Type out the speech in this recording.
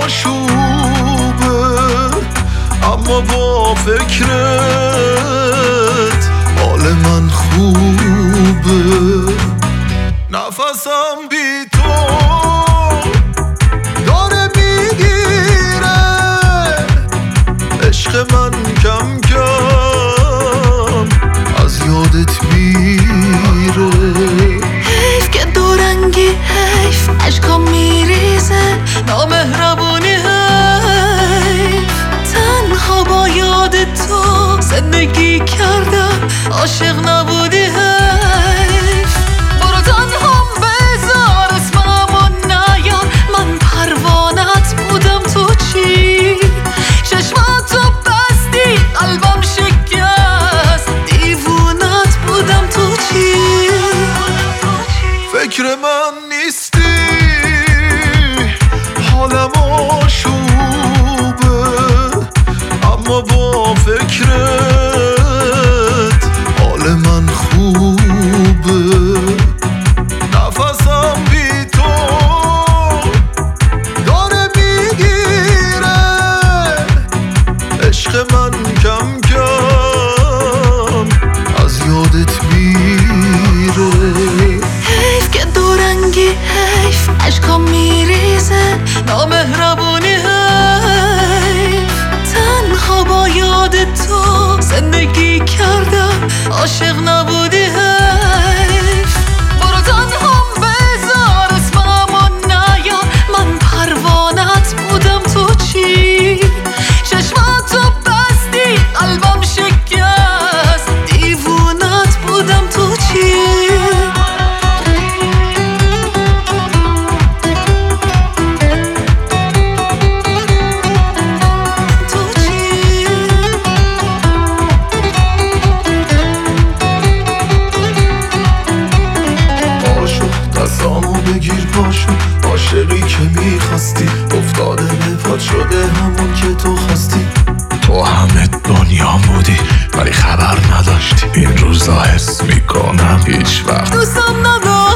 آشوبه، اما با فکرت حال من خوبه. نفسم بی تو داره میگیره، عشق من کم کم از یادت میره. حیف که دورنگی، حیف عشقام میریزه، نامهربونی حیف. تنها با یاد تو زندگی کردم، عاشق نبودی حیف. برو تنهام بذار اسممو نیار، من پروانت بودم تو چی؟ چشماتو بستی قلبم شکست، دیوونت بودم تو چی؟ فکر من نیستی، حالم آشوبه، اما با فکرت حال من خوبه. نفسم بی تو داره میگیره، عشق من کم کم از یادت میره. حیف که دورنگی، حیف عشقام میریزه، نامهربونی حیف. تنها با یاد تو زندگی کردم، عاشق نبودی حیف. برو تنهام بذار اسممو نیار، من پروانت بودم تو چی؟ چشماتو بستی قلبم شکست، دیوونت بودم تو چی؟ بگیر پاشو، عاشقی که میخواستی افتاده به پات شده همون که تو خواستی. تو همه دنیام بودی ولی خبر نداشتی، این روزا حس میکنم هیچ وقت دوستم نداشتی.